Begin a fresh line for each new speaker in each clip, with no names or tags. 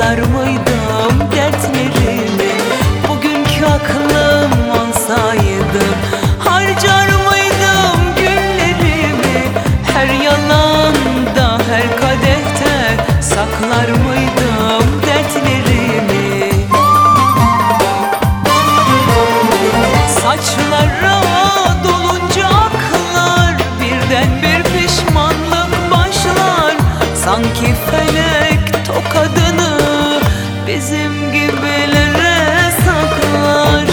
saklar mıydım dertlerimi? Bugünkü aklım olsaydı harcar mıydım günlerimi? Her yalanda, her kadehte saklar mıydım dertlerimi? Saçlara dolunca aklar, birden bir pişmanlık başlar. Sanki felek tokadını bizim gibilere saklar.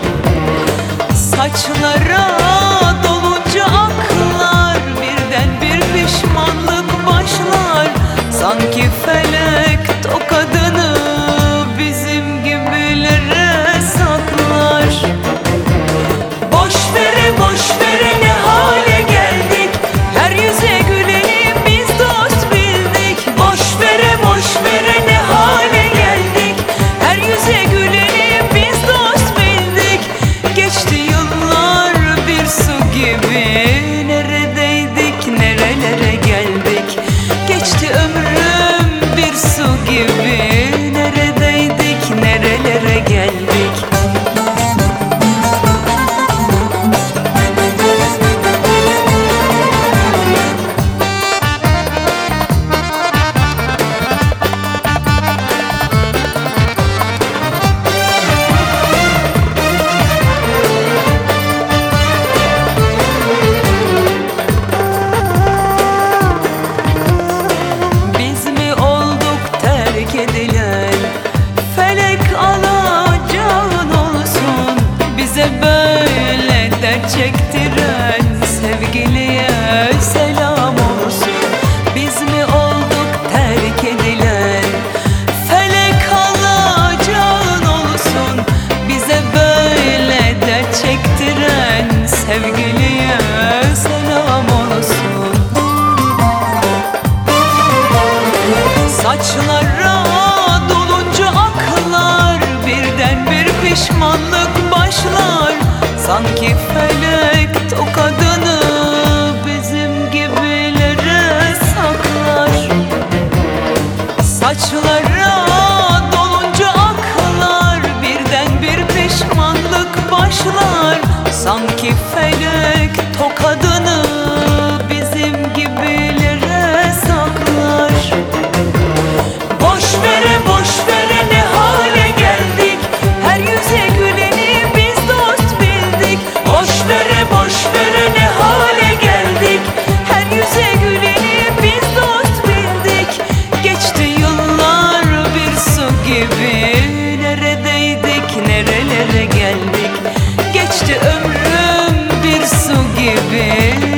Saçlara dolunca aklar, birden bir pişmanlık başlar. Sanki felek tokadını bizim gibilere saklar. Boş vere ne hale geldik, her yüze gülelim biz dost bildik. Boş vere ne hale geldik, her yüze gülelim biz dost bildik. Geçti yıllar bir su gibi, neredeydik nerelere geldik. Geçti ömrüm bir su gibi, neredeydik nerelere geldik. Felek alacağın olsun, bize böyle dert çektiren sevgiliye selam olsun. Biz mi olduk terk edilen? Felek alacağın olsun, bize böyle dert çektiren sevgiliye selam olsun. Saçlara dolunca aklar, birden bir pişmanlık başlar. Sanki felek tokadını bizim gibilere saklar. Saçlara dolunca aklar, birden bir pişmanlık başlar. Sanki felek tokadını bizim gibilere saklar. Boş vere ne hale geldik, her yüze gülelim biz dost bildik. Boş vere ne hale geldik, her yüze gülelim biz dost bildik. Geçti yıllar bir su gibi, neredeydik nerelere geldik. Geçti ömrüm bir su gibi,